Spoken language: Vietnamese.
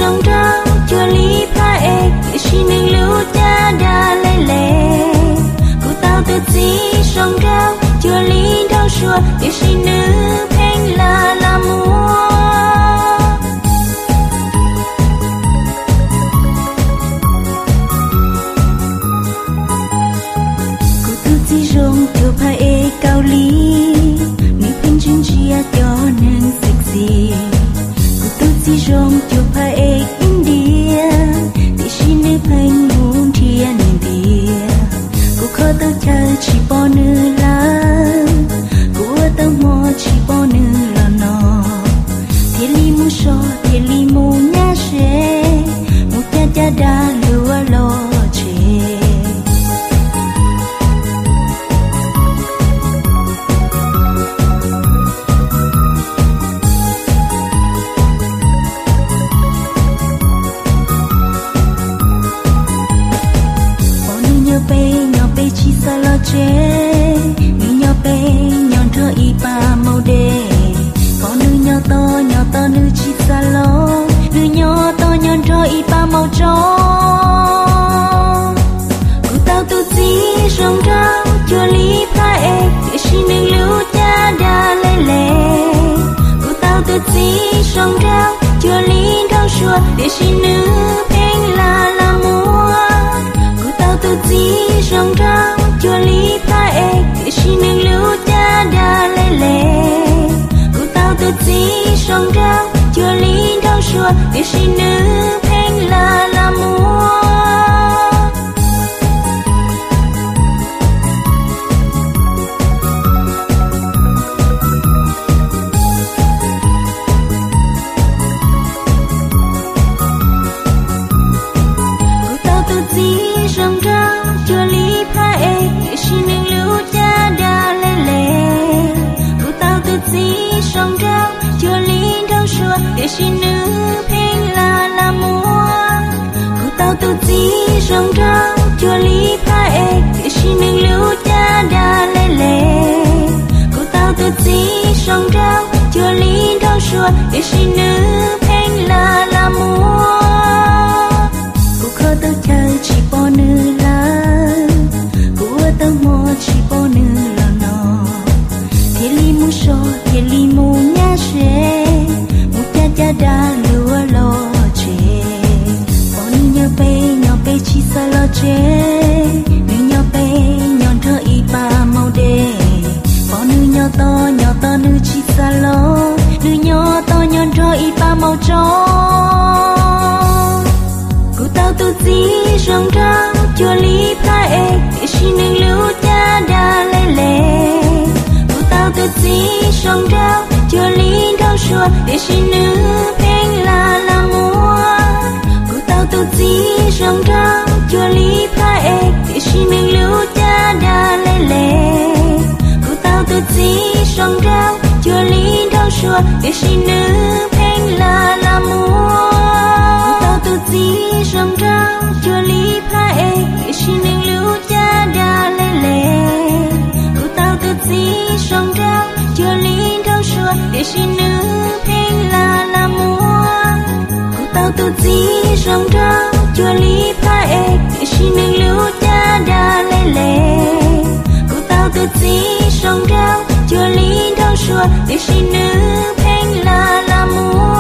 rong rao chua lý pha ê để xin nâng lưu cha đa lê lê cụ tao tự gì rong rao chua lý đau xua để xin nữ phèn là mua cụ tự gì rong chua pha ê cao lý mi phèn chân chia cho nên sexy si rong chụp hai India để xin nơi phanh muốn thiên địa cô khó tao chờ chỉ bỏ nữ lá cô tao mò chỉ bỏ nữ là nó thiên li mu so thiên li mu nhá xe mu cha đa lúa lo chê chỉ sa lo chê nữ nhỏ bé nhon thơ y ba màu đê có nữ nhỏ to nữ chỉ sa lo nữ nhỏ to nhon thơ y ba màu trắng cụ tao tu gì rong rao chua lý pha ê để xin nâng lưu cha đa lê lê cụ tao tu gì rong rao chua lý đau xua để xin nữ phèn là mua cụ tao tu gì rong rao chua lý pha ê để xin nâng lưu cha đa lê lê cụ tao tự gì rong rao chua lý đau xua để xin nữ phèn là mua cụ tao tự gì rong rao chua lý pha ê để xin nâng lưu cha đa lê lê cụ tao tự gì rong rao chua lý đau xua để xin nữ phèn là mua cụ tao tự gì rong rao chua lý pha ê để xin nâng lưu cha đa lê lê cụ tao tự gì rong rao chua lý đau xua để xin nữ phèn là mua cụ khó tao chờ chỉ bỏ nữ là tao mò chỉ bỏ nữ là nó thiên li mu so thiên li mu nhá xe mu cha đa lúa lo chê bỏ nữ nhỏ bé chỉ sa lo chê nữ nhỏ bé nhon thơ y ba màu đê bỏ nữ nhỏ to nữ chỉ sa lo nữ nhỏ to nhon thơ y ba màu trắng cụ tao tu gì rong rao chua lý pha ê để xin nâng lưu cha đa lê lê cụ tao tự gì rong rao chua lý đau xua để xin nữ phèn là mua cụ tao tự gì rong rao chua lý pha ê để xin nâng lưu cha đa lê lê cụ tao tự gì rong rao chua lý đau xua để xin nữ phèn là mua cụ tao tự gì rong rao chua lý pha ê để xin nâng lưu cha đa lê lê cụ tao tự gì rong rao chua lý đau xua để xin nữ phèn là mua cụ tao tự gì rong rao chua lý pha ê để xin nâng lưu cha đa lê lê cụ tao tự gì rong rao chua lý đau xua để xin nữ phèn là mua